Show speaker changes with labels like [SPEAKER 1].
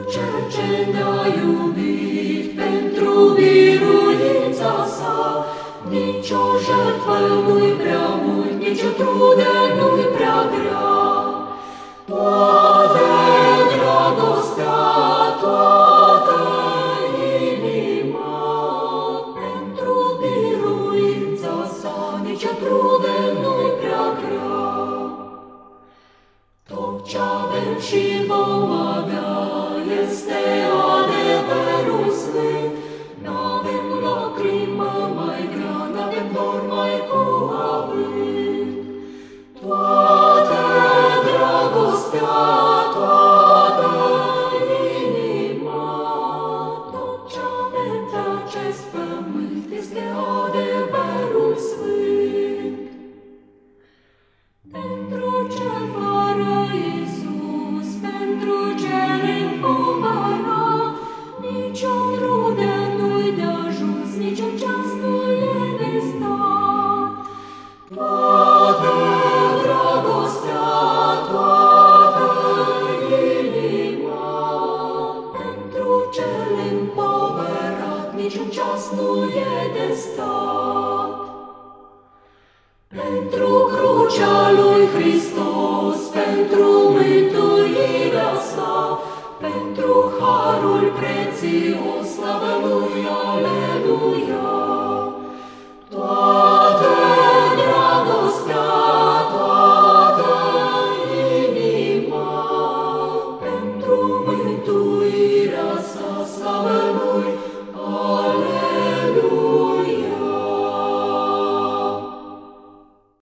[SPEAKER 1] Cel ce ne-a iubit, pentru biruința sa, nici o jertfă nu-i prea mult, nici o trudă nu-i prea grea. Toată dragostea, toată inima, pentru biruința sa, nici o trudă nu-i prea grea. Tot ce avem și vom avea este adevărul sfânt. N-avem lacrimă mai grea, n-avem dor mai cu avânt. Toată dragostea, toată inima, tot ce avem pe acest pământ este adevărul sfânt. Pentru cel fără Iisus, pentru cel împovărat, nici o trudă nu-i de ajuns, nici un ceas nu e de stat. Toată dragostea, toată inima, pentru cel împovărat, nici un ceas nu e de stat. Pentru crucea lui Hristos, pentru mântuirea sa, pentru harul prețios, slavă lui